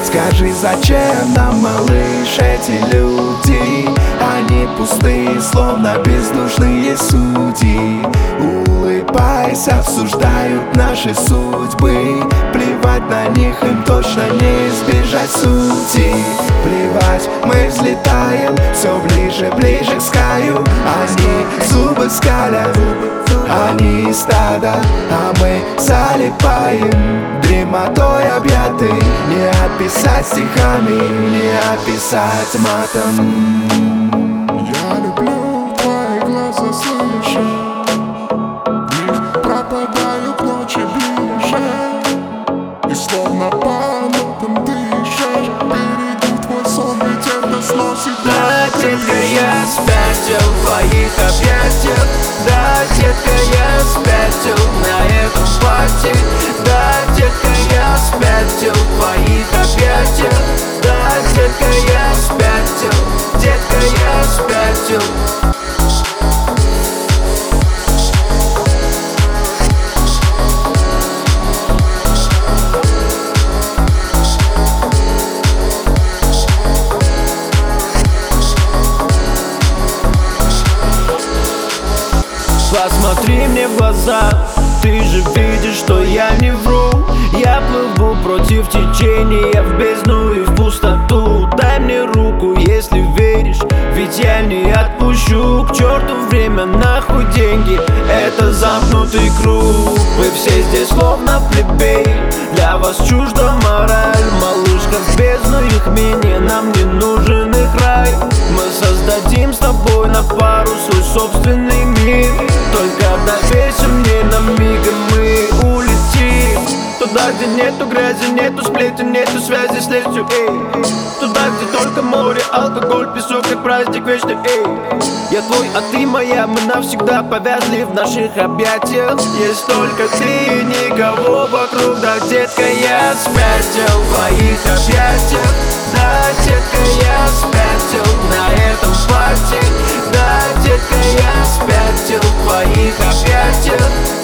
Скажи, зачем нам, малыш, эти люди? Они пустые, словно бездушные судьи. Улыбаясь, обсуждают наши судьбы. Плевать на них, им точно не избежать сути. Плевать, мы взлетаем все ближе, ближе к скаю. Они зубы скалят, они стадо, а мы залипаем, дремотой объяты. Не описать стихами, не описать матом. Я люблю твои глаза, слышу, в них пропадаю к ночи ближе. И словно по нотам дышишь, береги твой сон, ведь это сносит. Да, детка, я спятил в твоих объятиях. Да, детка, я спятил на этом пати. Да, детка, я спятил в твоих объятиях. Да, детка, я спятил, детка, я спятил. Посмотри мне в глаза, ты же видишь, что я не вру. Я плыву против течения в бездну и в пустоту. Дай мне руку, если веришь, ведь я не отпущу. К черту время, нахуй деньги, это замкнутый круг. Вы все здесь словно плебей, для вас чужда мораль. Малышка в бездну их менее, нам не нужен их рай. Мы создадим с тобой на пару свой собственный мир. Только доверься мне на миг, и мы улетим туда, где нету грязи, нету сплетен, нету связи с лестью, эй. Туда, где только море, алкоголь, песок, как праздник вечный, эй. Я твой, а ты моя, мы навсегда повязли в наших объятиях. Есть только ты и никого вокруг. Да, детка, я спятил в твоих объятиях. Да, детка, я спятил на этом парте. Да, детка, я спятил в твоих объятиях.